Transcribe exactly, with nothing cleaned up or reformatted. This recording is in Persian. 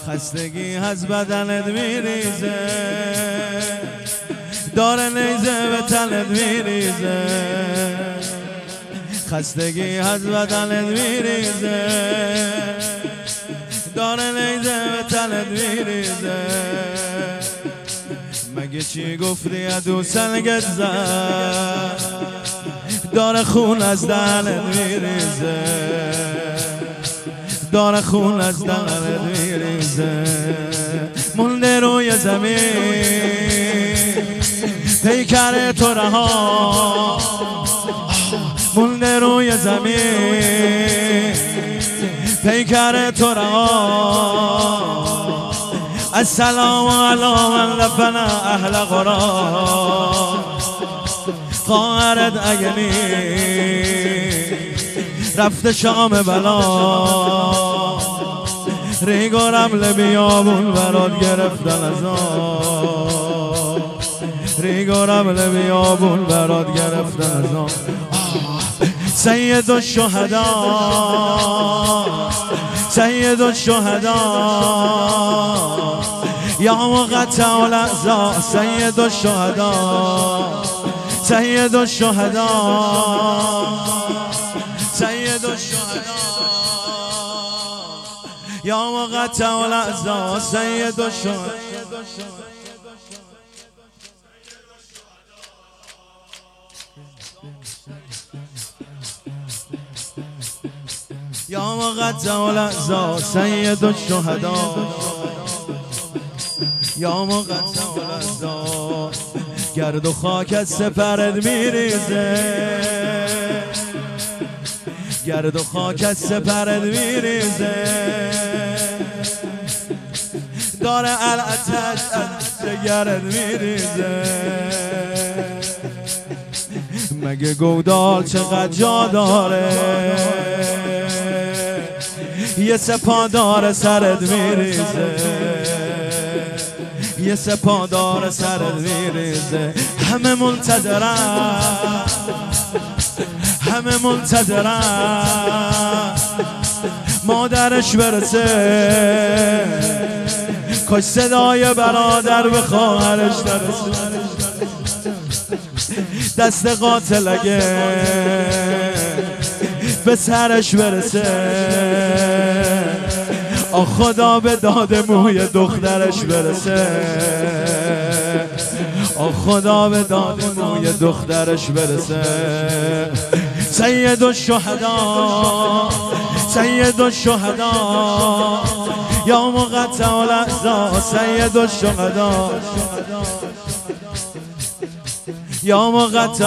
خستگی از بدنت میریزه، داره نیزه به تنت میریزه. خستگی از بدنت میریزه، داره نیزه به تنت میریزه. مگه چی گفتی ادو سنگت زد، داره خون از دهنت میریزه، داره خون از دهنت میریزه. مونده روی زمین پیکر تو رها، مونده روی زمین پیکر تو رها. السلام علی من لفن اهل قرآن، خواهرت اگه نی رفته شام بلا. ریگ و رمل بیابون برات گرفتن از آن، ریگ و رمل بیابون برات گرفتن از آن. سید الشهدا سید الشهدا یا مقطع الاعضاء، سید الشهدا سید الشهدا سید الشهدا یا مقطع الاعضاء، سید الشهدا. یا مقطع الاعضاء، سید الشهدا یا مقطع الاعضاء. گرد و خاک از سپرت میریزه، گرد و خاک از سپرت میریزه. داره الاتش از جگرت میریزه. مگه گودال چقدر جا داره، یه سپادار سرت میریزه، یه سپادار سرت میریزه. همه منتظرن، همه منتظرن مادرش برسه. کاش صدای برادر به خواهرش نرسه. دست قاتل اگه به سرش برسه، آ خدا به داد موی دخترش برسه، آ خدا به داد موی دخترش برسه. سید الشهدا سید الشهدا یا مقطع الاعضاء، سید الشهدا یا مقطع